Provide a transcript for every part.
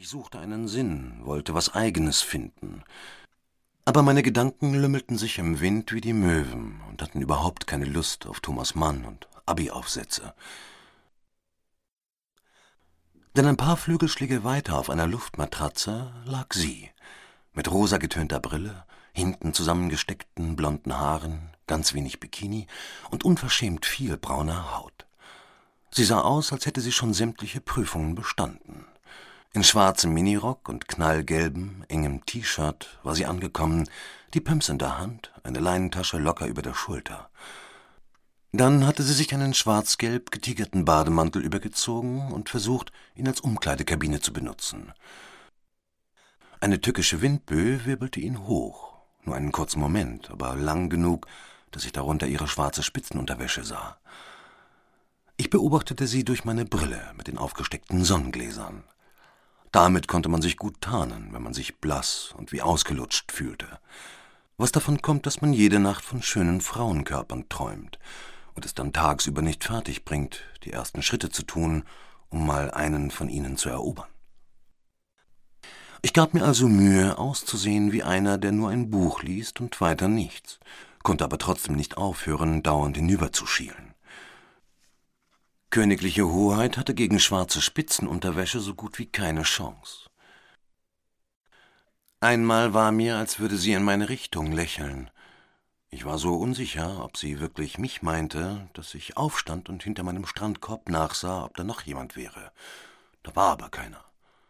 Ich suchte einen Sinn, wollte was Eigenes finden. Aber meine Gedanken lümmelten sich im Wind wie die Möwen und hatten überhaupt keine Lust auf Thomas Mann und Abi-Aufsätze. Denn ein paar Flügelschläge weiter auf einer Luftmatratze lag sie, mit rosa getönter Brille, hinten zusammengesteckten blonden Haaren, ganz wenig Bikini und unverschämt viel brauner Haut. Sie sah aus, als hätte sie schon sämtliche Prüfungen bestanden. In schwarzem Minirock und knallgelbem, engem T-Shirt war sie angekommen, die Pumps in der Hand, eine Leinentasche locker über der Schulter. Dann hatte sie sich einen schwarz-gelb getigerten Bademantel übergezogen und versucht, ihn als Umkleidekabine zu benutzen. Eine tückische Windböe wirbelte ihn hoch, nur einen kurzen Moment, aber lang genug, dass ich darunter ihre schwarze Spitzenunterwäsche sah. Ich beobachtete sie durch meine Brille mit den aufgesteckten Sonnengläsern. Damit konnte man sich gut tarnen, wenn man sich blass und wie ausgelutscht fühlte. Was davon kommt, dass man jede Nacht von schönen Frauenkörpern träumt und es dann tagsüber nicht fertig bringt, die ersten Schritte zu tun, um mal einen von ihnen zu erobern. Ich gab mir also Mühe, auszusehen wie einer, der nur ein Buch liest und weiter nichts, konnte aber trotzdem nicht aufhören, dauernd hinüberzuschielen. Königliche Hoheit hatte gegen schwarze Spitzenunterwäsche so gut wie keine Chance. Einmal war mir, als würde sie in meine Richtung lächeln. Ich war so unsicher, ob sie wirklich mich meinte, dass ich aufstand und hinter meinem Strandkorb nachsah, ob da noch jemand wäre. Da war aber keiner.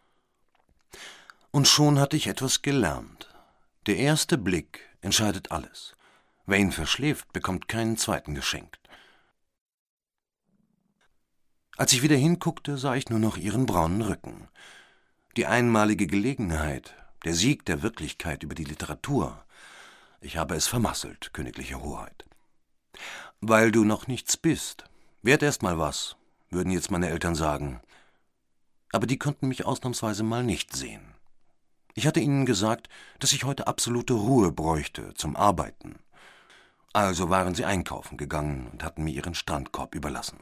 Und schon hatte ich etwas gelernt. Der erste Blick entscheidet alles. Wer ihn verschläft, bekommt keinen zweiten geschenkt. Als ich wieder hinguckte, sah ich nur noch ihren braunen Rücken. Die einmalige Gelegenheit, der Sieg der Wirklichkeit über die Literatur. Ich habe es vermasselt, königliche Hoheit. Weil du noch nichts bist. Werd erst mal was, würden jetzt meine Eltern sagen. Aber die konnten mich ausnahmsweise mal nicht sehen. Ich hatte ihnen gesagt, dass ich heute absolute Ruhe bräuchte zum Arbeiten. Also waren sie einkaufen gegangen und hatten mir ihren Strandkorb überlassen.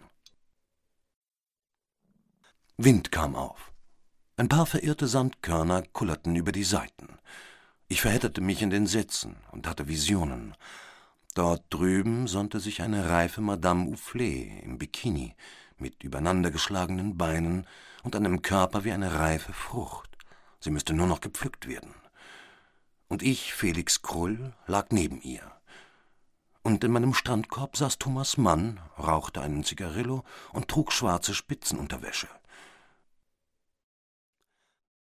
Wind kam auf. Ein paar verirrte Sandkörner kullerten über die Seiten. Ich verhedderte mich in den Sitzen und hatte Visionen. Dort drüben sonnte sich eine reife Madame Oufflet im Bikini mit übereinandergeschlagenen Beinen und einem Körper wie eine reife Frucht. Sie müsste nur noch gepflückt werden. Und ich, Felix Krull, lag neben ihr. Und in meinem Strandkorb saß Thomas Mann, rauchte einen Zigarillo und trug schwarze Spitzenunterwäsche.